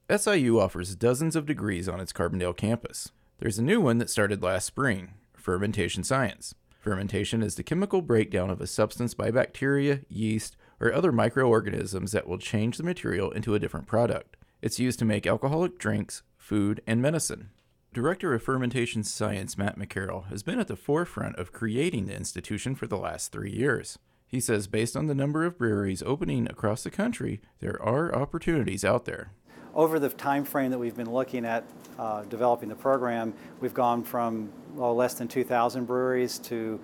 SIU offers dozens of degrees on its Carbondale campus. There's a new one that started last spring, Fermentation Science. Fermentation is the chemical breakdown of a substance by bacteria, yeast, or other microorganisms that will change the material into a different product. It's used to make alcoholic drinks, food, and medicine. Director of Fermentation Science Matt McCarroll has been at the forefront of creating the institution for the last 3 years. He says based on the number of breweries opening across the country, there are opportunities out there. Over the time frame that we've been looking at developing the program, we've gone from less than 2,000 breweries to,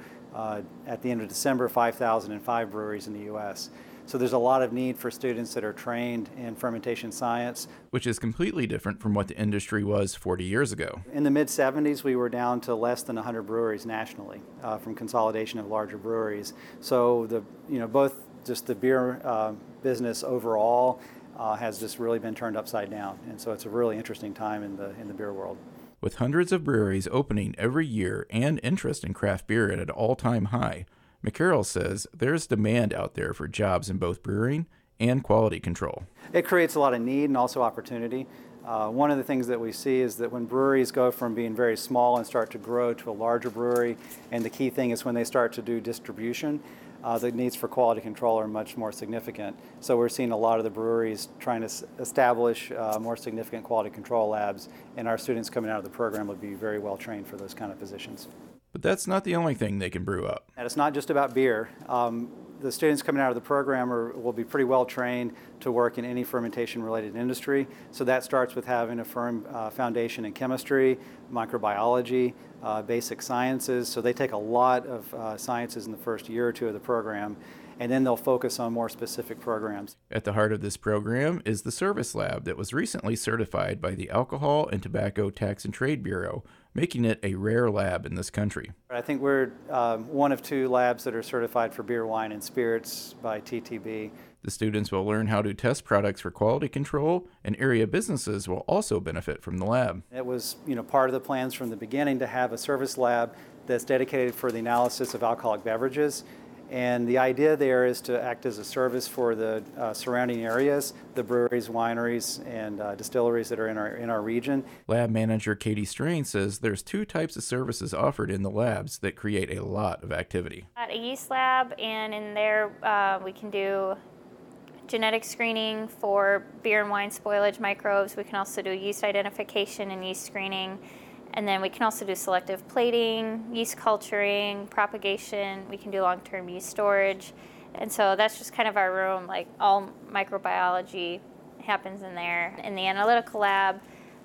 at the end of December, 5,005 breweries in the U.S. So there's a lot of need for students that are trained in fermentation science. Which is completely different from what the industry was 40 years ago. In the mid-'70s, we were down to less than 100 breweries nationally from consolidation of larger breweries. So both just the beer business overall has just really been turned upside down. And so it's a really interesting time in the beer world. With hundreds of breweries opening every year and interest in craft beer at an all-time high, McCarroll says there's demand out there for jobs in both brewing and quality control. It creates a lot of need and also opportunity. One of the things that we see is that when breweries go from being very small and start to grow to a larger brewery, and the key thing is when they start to do distribution, the needs for quality control are much more significant. So we're seeing a lot of the breweries trying to establish more significant quality control labs, and our students coming out of the program will be very well trained for those kind of positions. But that's not the only thing they can brew up. And it's not just about beer. The students coming out of the program will be pretty well trained to work in any fermentation-related industry. So that starts with having a firm foundation in chemistry, microbiology, basic sciences. So they take a lot of sciences in the first year or two of the program, and then they'll focus on more specific programs. At the heart of this program is the Service Lab that was recently certified by the Alcohol and Tobacco Tax and Trade Bureau, making it a rare lab in this country. I think we're one of 2 labs that are certified for beer, wine, and spirits by TTB. The students will learn how to test products for quality control, and area businesses will also benefit from the lab. It was part of the plans from the beginning to have a service lab that's dedicated for the analysis of alcoholic beverages. And the idea there is to act as a service for the surrounding areas, the breweries, wineries, and distilleries that are in our region. Lab manager Katie Strain says there's 2 types of services offered in the labs that create a lot of activity. At a yeast lab, and in there we can do genetic screening for beer and wine spoilage microbes. We can also do yeast identification and yeast screening. And then we can also do selective plating, yeast culturing, propagation. We can do long-term yeast storage. And so that's just kind of our room, like all microbiology happens in there. In the analytical lab,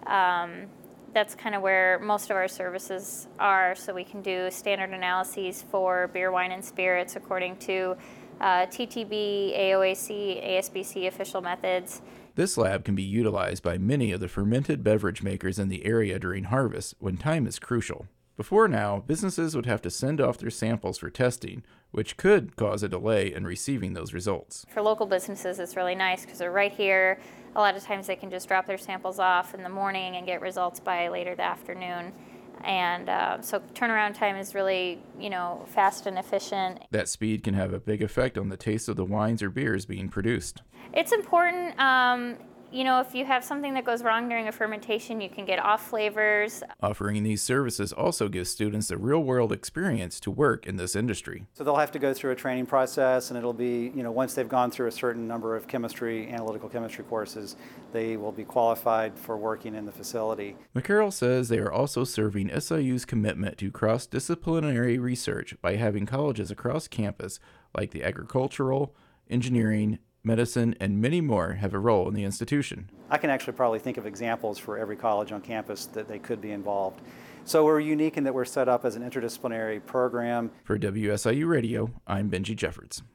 that's kind of where most of our services are. So we can do standard analyses for beer, wine, and spirits according to TTB, AOAC, ASBC official methods. This lab can be utilized by many of the fermented beverage makers in the area during harvest when time is crucial. Before now, businesses would have to send off their samples for testing, which could cause a delay in receiving those results. For local businesses, it's really nice because they're right here. A lot of times they can just drop their samples off in the morning and get results by later the afternoon. And so turnaround time is really, fast and efficient. That speed can have a big effect on the taste of the wines or beers being produced. It's important, if you have something that goes wrong during a fermentation, you can get off flavors. Offering these services also gives students a real-world experience to work in this industry. So they'll have to go through a training process, and it'll be, once they've gone through a certain number of analytical chemistry courses, they will be qualified for working in the facility. McCarroll says they are also serving SIU's commitment to cross-disciplinary research by having colleges across campus, like the agricultural, engineering, medicine, and many more have a role in the institution. I can actually probably think of examples for every college on campus that they could be involved. So we're unique in that we're set up as an interdisciplinary program. For WSIU Radio, I'm Benji Jeffords.